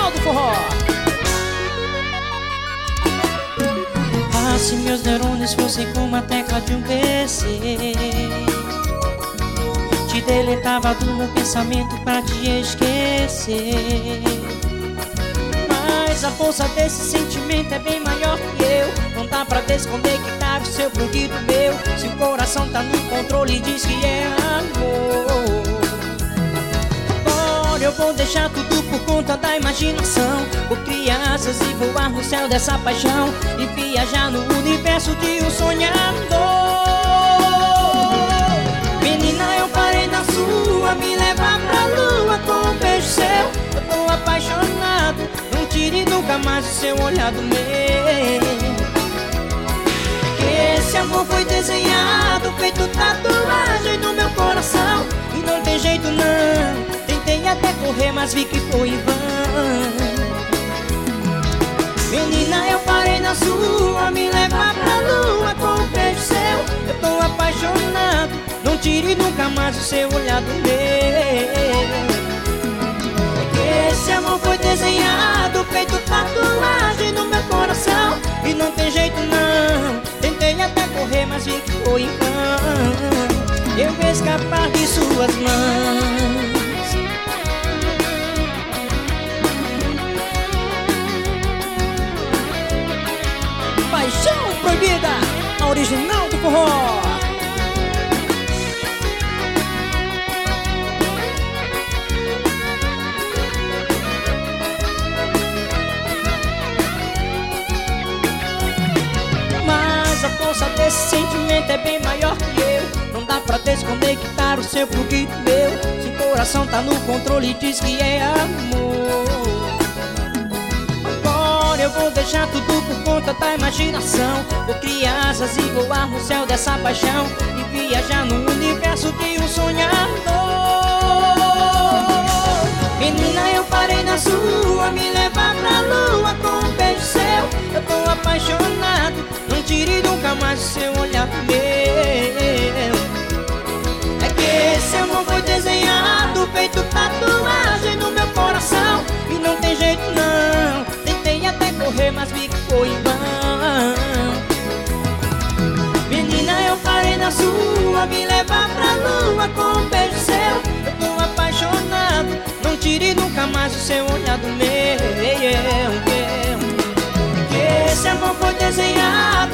original do forró. Ah, se meus neurônios fossem como a tecla de um PC, te deletava do meu pensamento pra te esquecer. Mas a força desse sentimento é bem maior que eu. Não dá pra desconectar o seu pro do meu. Se o coração tá no controle, diz que é amor. Agora eu vou deixar tudo por conta da imaginação. Vou criar asas e voar no céu dessa paixão e viajar no universo de um sonhador. Menina, eu parei na sua, me levar pra lua com um beijo seu. Eu tô apaixonado, não tire nunca mais o seu olhar do meu. Que esse amor foi desenhado, feito tatuagem no meu coração. E não tem jeito não, tentei até correr, mas vi que foi em vão. Menina, eu parei na sua, me levar pra lua com um beijo seu. Eu tô apaixonado, não tire nunca mais o seu olhar do meu. Que esse amor foi desenhado, feito tatuagem no meu coração. E não tem jeito não, tentei até correr, mas vi que foi em vão. Eu vou escapar de suas mãos. Paixão Proibida, a original do forró. Mas a força desse sentimento é bem maior que eu. Não dá pra desconectar o seu pro do meu. Se o coração tá no controle, diz que é amor. Eu vou deixar tudo por conta da imaginação. Vou criar asas e voar no céu dessa paixão e viajar no universo de um sonhador. Menina, eu parei na sua, me levar pra lua com um beijo seu. Eu tô apaixonado, não tire nunca mais o seu olhar do meu. É que esse amor foi desenhado, feito tatuagem no meu coração. E não tem jeito não, tentei até correr, mas vi que foi em vão. Menina, eu parei na sua, me levar pra lua com um beijo seu. Eu tô apaixonado, não tire nunca mais o seu olhar do meu. Que esse amor foi desenhado,